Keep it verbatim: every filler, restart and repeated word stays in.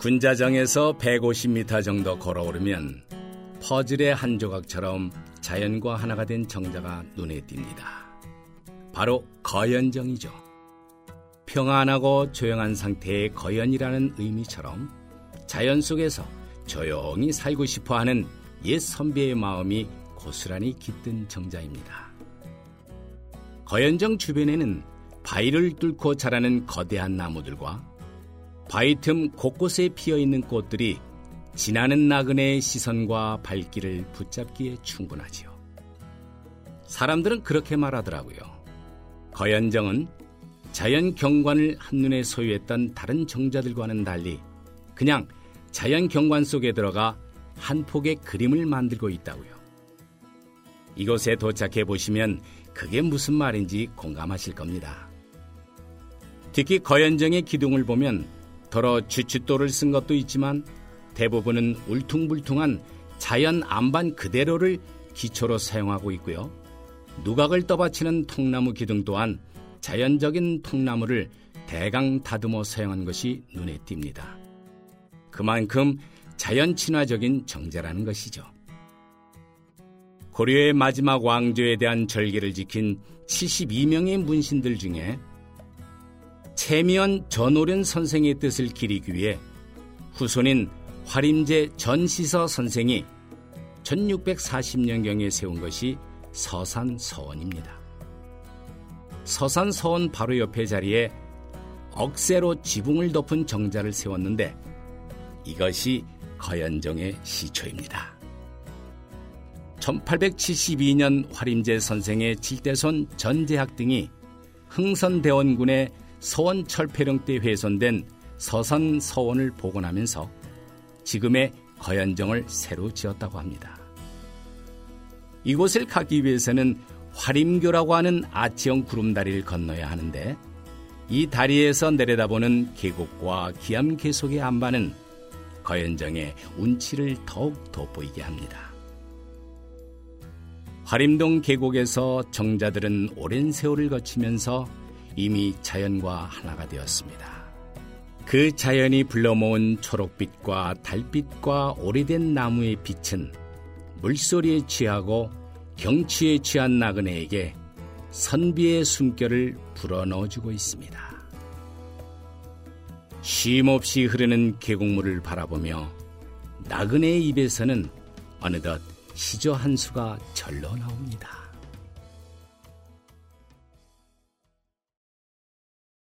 군자정에서 백오십 미터 정도 걸어오르면 퍼즐의 한 조각처럼 자연과 하나가 된 정자가 눈에 띕니다. 바로 거연정이죠. 평안하고 조용한 상태의 거연이라는 의미처럼 자연 속에서 조용히 살고 싶어하는 옛 선비의 마음이 고스란히 깃든 정자입니다. 거연정 주변에는 바위를 뚫고 자라는 거대한 나무들과 바위 틈 곳곳에 피어있는 꽃들이 지나는 나그네의 시선과 발길을 붙잡기에 충분하지요. 사람들은 그렇게 말하더라고요. 거연정은 자연 경관을 한눈에 소유했던 다른 정자들과는 달리 그냥 자연 경관 속에 들어가 한 폭의 그림을 만들고 있다고요. 이곳에 도착해 보시면 그게 무슨 말인지 공감하실 겁니다. 특히 거연정의 기둥을 보면 더러 쥐춧돌을 쓴 것도 있지만 대부분은 울퉁불퉁한 자연 안반 그대로를 기초로 사용하고 있고요. 누각을 떠받치는 통나무 기둥 또한 자연적인 통나무를 대강 다듬어 사용한 것이 눈에 띕니다. 그만큼 자연 친화적인 정자라는 것이죠. 고려의 마지막 왕조에 대한 절개를 지킨 칠십이 명의 문신들 중에 채미연 전오련 선생의 뜻을 기리기 위해 후손인 화림제 전시서 선생이 천육백사십 년경에 세운 것이 서산서원입니다. 서산서원 바로 옆에 자리에 억새로 지붕을 덮은 정자를 세웠는데 이것이 거연정의 시초입니다. 천팔백칠십이 년 화림제 선생의 칠대손 전재학 등이 흥선대원군의 서원 철폐령 때 훼손된 서산서원을 복원하면서 지금의 거연정을 새로 지었다고 합니다. 이곳을 가기 위해서는 화림교라고 하는 아치형 구름다리를 건너야 하는데 이 다리에서 내려다보는 계곡과 기암계속의 안반은 거연정의 운치를 더욱 돋보이게 합니다. 화림동 계곡에서 정자들은 오랜 세월을 거치면서 이미 자연과 하나가 되었습니다. 그 자연이 불러모은 초록빛과 달빛과 오래된 나무의 빛은 물소리에 취하고 경치에 취한 나그네에게 선비의 숨결을 불어넣어주고 있습니다. 쉼없이 흐르는 계곡물을 바라보며 나그네의 입에서는 어느덧 시조 한 수가 절로 나옵니다.